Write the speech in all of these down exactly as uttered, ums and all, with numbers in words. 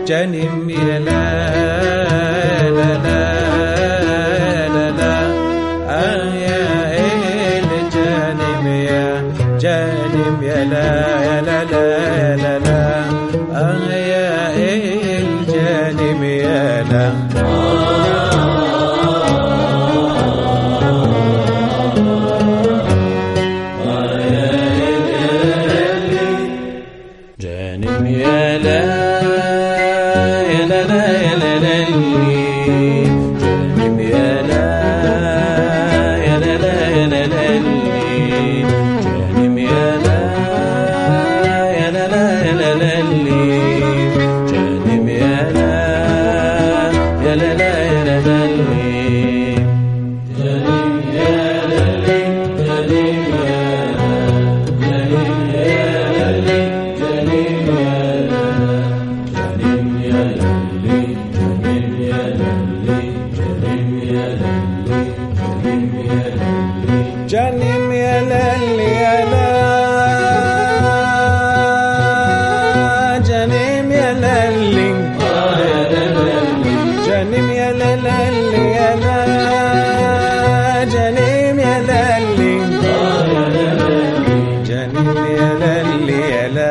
جانم يا لا لا لا لا لا آه يا الجانم يا جانم يا لا يا لا لا لا لا آه يا الجانم يا لا جانم يا لا يا لا لا يا لا لا جانم يا لا يا لا لا يا لا لا جانم يا لا يا لا لا يا لا لا جانم يا لا يا لا لا يا لا لا جانم يا لا جانم يا للي يا لا جانم يا للي جانم يا للي يا لا جانم يا للي جانم يا للي يا لا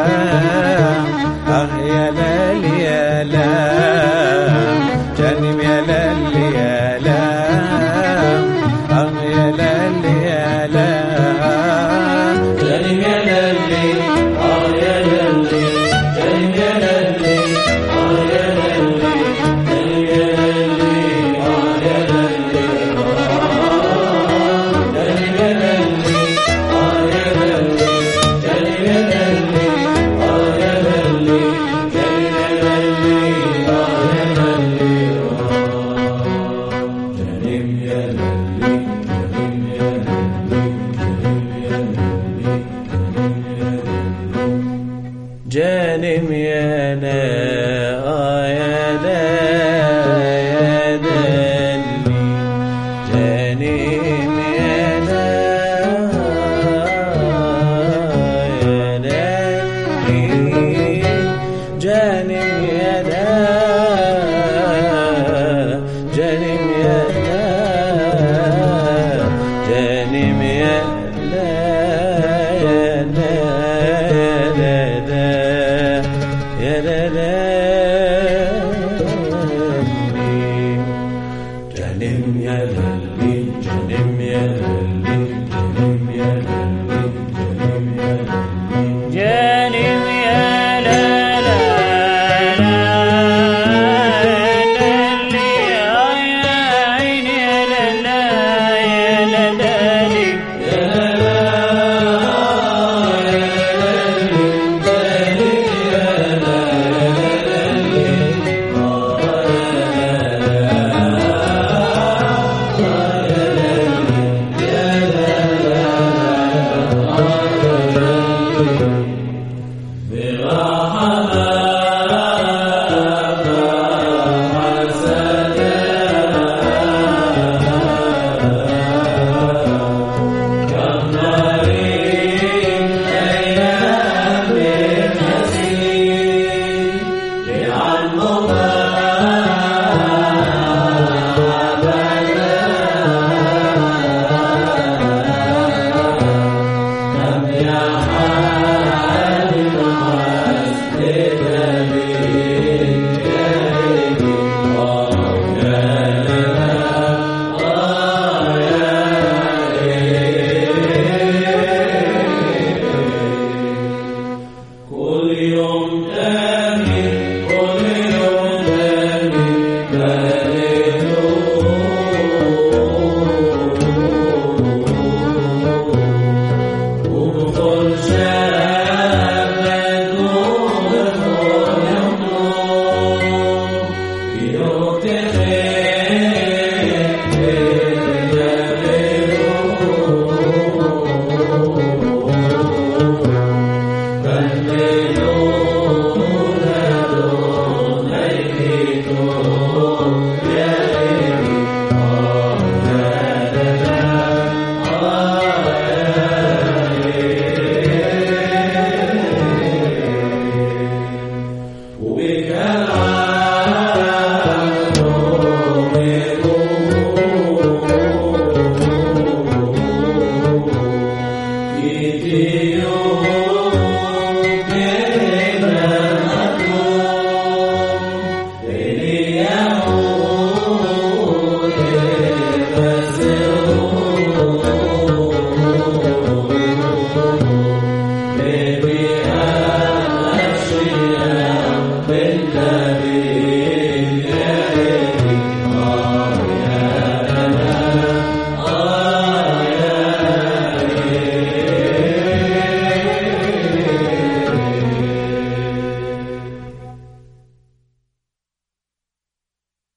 آه يا للي يا لا جانم يا للي يا لا آه يا للي يا لا جانم يا للي آه يا للي جانم يا للي آه يا للي جانم يا للي آه يا للي جانم يا للي آه يا للي جانم يا للي آه يا للي جانم يا للي آه يا للي جانم يا للي جانم يا لا آه يا لا يا دلي جانم يا لا يا دلي جانم يا لا جانم يا لا جانم يا لا يا لا لا جانم يا للي جانم يا للي جانم يا للي جانم يا لا لا لا للي يا عيني يا لا لا يا لا لا يا لا كل يوم